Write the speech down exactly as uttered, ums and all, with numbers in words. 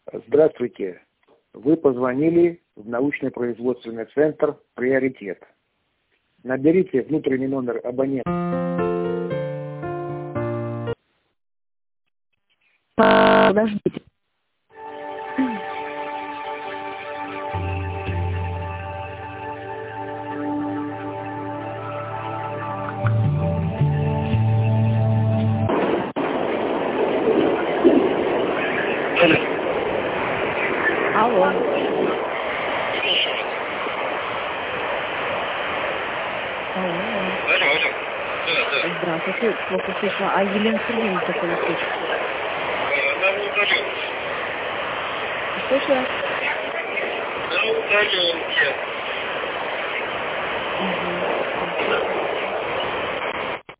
Здравствуйте. Вы позвонили в научно-производственный центр «Приоритет». Наберите внутренний номер абонента. Подождите. Алло. Алло. Алло, алло. Да, да. Здравствуйте, плохо слышно. А Елена Сергеевна такое слышит? Она на удаленке. Что еще раз? На удаленке.